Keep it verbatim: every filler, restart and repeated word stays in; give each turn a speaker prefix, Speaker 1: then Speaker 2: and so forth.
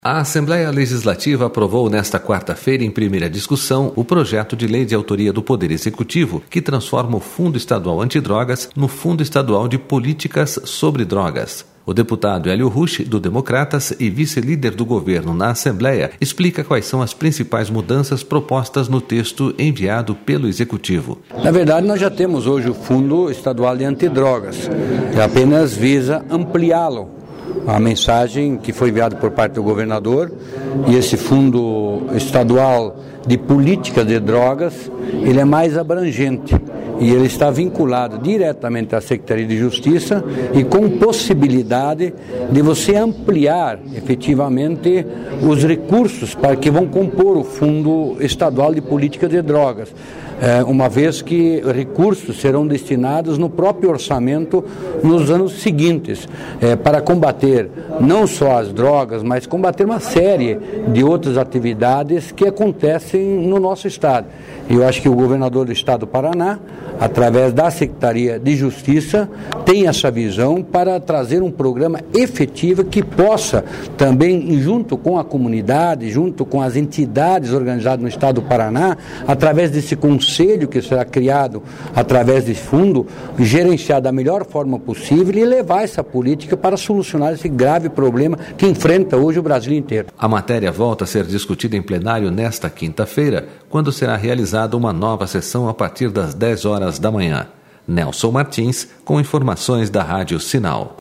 Speaker 1: A Assembleia Legislativa aprovou nesta quarta-feira, em primeira discussão, o projeto de lei de autoria do Poder Executivo que transforma o Fundo Estadual Antidrogas no Fundo Estadual de Políticas sobre Drogas. O deputado Hélio Rusch, do Democratas e vice-líder do governo na Assembleia, explica quais são as principais mudanças propostas no texto enviado pelo Executivo.
Speaker 2: Na verdade, nós já temos hoje o Fundo Estadual de Antidrogas, que apenas visa ampliá-lo. A mensagem que foi enviada por parte do governador, e esse Fundo Estadual de Política de Drogas, ele é mais abrangente e ele está vinculado diretamente à Secretaria de Justiça e com possibilidade de você ampliar efetivamente os recursos para que vão compor o Fundo Estadual de Política de Drogas, uma vez que recursos serão destinados no próprio orçamento nos anos seguintes, para combater não só as drogas, mas combater uma série de outras atividades que acontecem no nosso estado. Eu acho que o governador do estado do Paraná, através da Secretaria de Justiça, tem essa visão para trazer um programa efetivo que possa também, junto com a comunidade, junto com as entidades organizadas no estado do Paraná, através desse conselho que será criado através desse fundo, gerenciar da melhor forma possível e levar essa política para solucionar esse grave problema que enfrenta hoje o Brasil inteiro.
Speaker 1: A matéria volta a ser discutida em plenário nesta quinta-feira, quando será realizada uma nova sessão a partir das dez horas da manhã. Nelson Martins, com informações da Rádio Sinal.